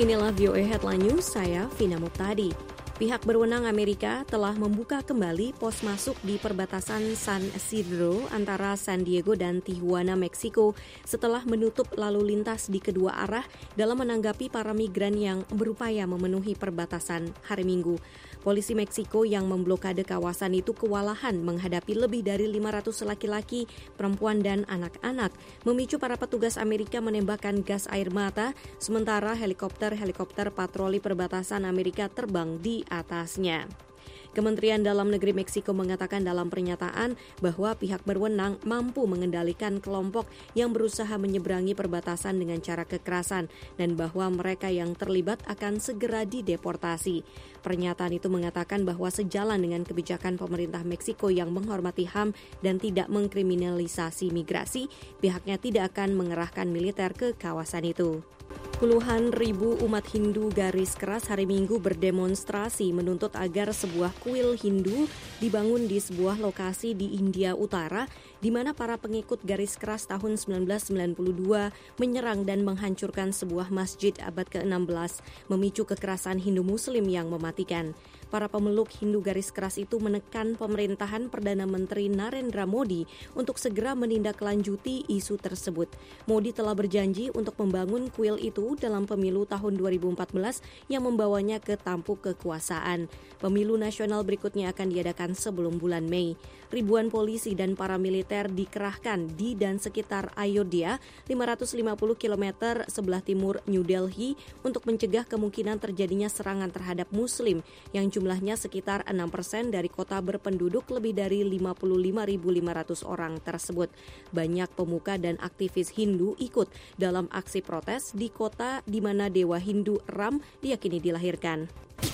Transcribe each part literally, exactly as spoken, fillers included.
Inilah V O A Headline News, saya Vina Muhtadi. Pihak berwenang Amerika telah membuka kembali pos masuk di perbatasan San Isidro antara San Diego dan Tijuana, Meksiko setelah menutup lalu lintas di kedua arah dalam menanggapi para migran yang berupaya memenuhi perbatasan hari Minggu. Polisi Meksiko yang memblokade kawasan itu kewalahan menghadapi lebih dari lima ratus laki-laki, perempuan, dan anak-anak, memicu para petugas Amerika menembakkan gas air mata, sementara helikopter-helikopter patroli perbatasan Amerika terbang di atasnya. Kementerian Dalam Negeri Meksiko mengatakan dalam pernyataan bahwa pihak berwenang mampu mengendalikan kelompok yang berusaha menyeberangi perbatasan dengan cara kekerasan dan bahwa mereka yang terlibat akan segera dideportasi. Pernyataan itu mengatakan bahwa sejalan dengan kebijakan pemerintah Meksiko yang menghormati H A M dan tidak mengkriminalisasi migrasi, pihaknya tidak akan mengerahkan militer ke kawasan itu. Puluhan ribu umat Hindu garis keras hari Minggu berdemonstrasi menuntut agar sebuah kuil Hindu dibangun di sebuah lokasi di India Utara, di mana para pengikut garis keras tahun sembilan belas sembilan puluh dua menyerang dan menghancurkan sebuah masjid abad ke enam belas, memicu kekerasan Hindu Muslim yang mematikan. Para pemeluk Hindu garis keras itu menekan pemerintahan Perdana Menteri Narendra Modi untuk segera menindaklanjuti isu tersebut. Modi telah berjanji untuk membangun kuil itu dalam pemilu tahun dua ribu empat belas yang membawanya ke tampuk kekuasaan. Pemilu nasional berikutnya akan diadakan sebelum bulan Mei. Ribuan polisi dan paramiliter dikerahkan di dan sekitar Ayodhya, lima ratus lima puluh kilometer sebelah timur New Delhi, untuk mencegah kemungkinan terjadinya serangan terhadap Muslim yang jumlahnya sekitar enam persen dari kota berpenduduk lebih dari lima puluh lima ribu lima ratus orang tersebut. Banyak pemuka dan aktivis Hindu ikut dalam aksi protes di kota di mana dewa Hindu Ram diyakini dilahirkan.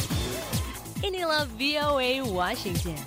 Inilah V O A Washington.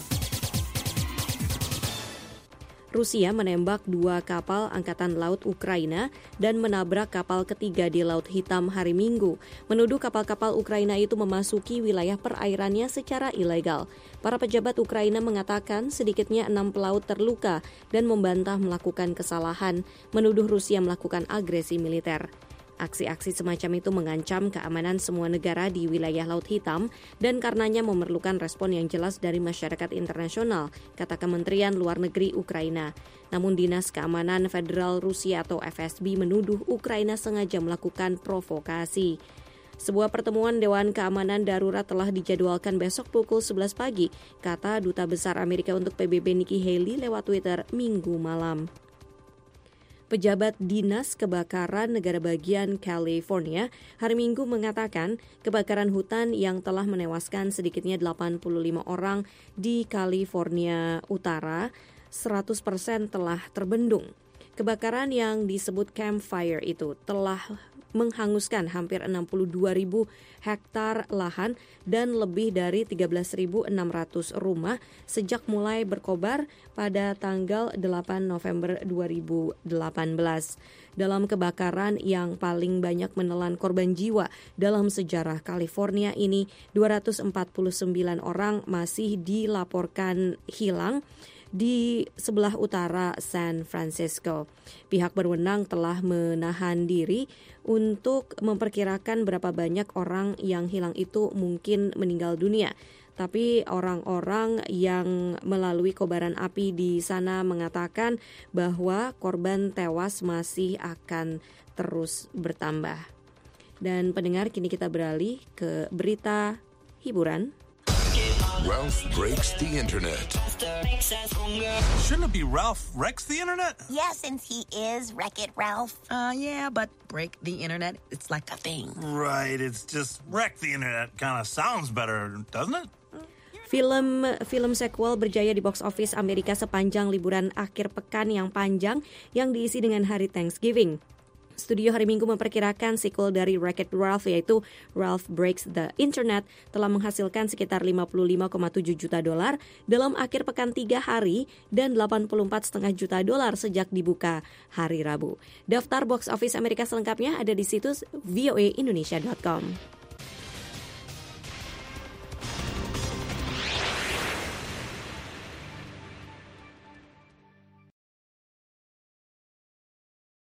Rusia menembak dua kapal Angkatan Laut Ukraina dan menabrak kapal ketiga di Laut Hitam hari Minggu, menuduh kapal-kapal Ukraina itu memasuki wilayah perairannya secara ilegal. Para pejabat Ukraina mengatakan sedikitnya enam pelaut terluka dan membantah melakukan kesalahan, menuduh Rusia melakukan agresi militer. Aksi-aksi semacam itu mengancam keamanan semua negara di wilayah Laut Hitam dan karenanya memerlukan respon yang jelas dari masyarakat internasional, kata Kementerian Luar Negeri Ukraina. Namun Dinas Keamanan Federal Rusia atau F S B menuduh Ukraina sengaja melakukan provokasi. Sebuah pertemuan Dewan Keamanan Darurat telah dijadwalkan besok pukul sebelas pagi, kata Duta Besar Amerika untuk P B B Nikki Haley lewat Twitter Minggu malam. Pejabat Dinas Kebakaran Negara Bagian California hari Minggu mengatakan kebakaran hutan yang telah menewaskan sedikitnya delapan puluh lima orang di California Utara seratus persen telah terbendung. Kebakaran yang disebut Camp Fire itu telah menghanguskan hampir enam puluh dua ribu hektar lahan dan lebih dari tiga belas ribu enam ratus rumah sejak mulai berkobar pada tanggal delapan November dua ribu delapan belas. Dalam kebakaran yang paling banyak menelan korban jiwa dalam sejarah California ini, dua ratus empat puluh sembilan orang masih dilaporkan hilang di sebelah utara San Francisco. Pihak berwenang telah menahan diri untuk memperkirakan berapa banyak orang yang hilang itu mungkin meninggal dunia. Tapi orang-orang yang melalui kobaran api di sana mengatakan bahwa korban tewas masih akan terus bertambah. Dan pendengar, kini kita beralih ke berita hiburan. Ralph breaks the internet. Shouldn't it be Ralph wrecks the internet? Yeah, since he is Wreck-It Ralph. Uh, yeah, but break the internet, it's like a thing. Right, it's just wreck the internet kind of sounds better, doesn't it? Film film sequel berjaya di box office Amerika sepanjang liburan akhir pekan yang panjang yang diisi dengan hari Thanksgiving. Studio hari Minggu memperkirakan sequel dari Wreck-It Ralph yaitu Ralph Breaks the Internet telah menghasilkan sekitar lima puluh lima koma tujuh juta dolar dalam akhir pekan tiga hari dan delapan puluh empat koma lima juta dolar sejak dibuka hari Rabu. Daftar box office Amerika selengkapnya ada di situs v o a indonesia dot com.